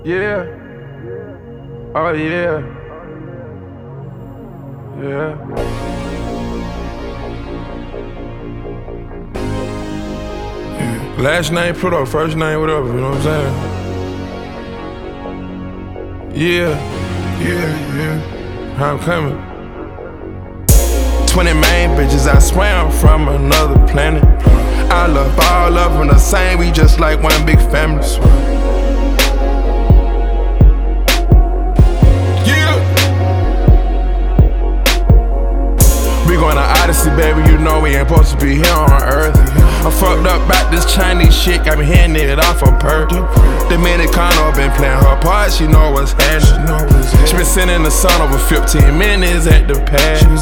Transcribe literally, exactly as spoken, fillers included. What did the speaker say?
Yeah. Oh yeah. Yeah. Yeah. Last name Pluto, first name whatever, you know what I'm saying? Yeah. Yeah, yeah. How I'm coming. Twenty main bitches, I swear I'm from another planet. I love all of them the same, we just like one big family. We going to Odyssey, baby, you know we ain't supposed to be here on Earth. I'm fucked up about this Chinese shit, got me hitting it off on perk. Dominicano been playing her part, she know what's happening. She been sitting in the sun over fifteen minutes at the pad.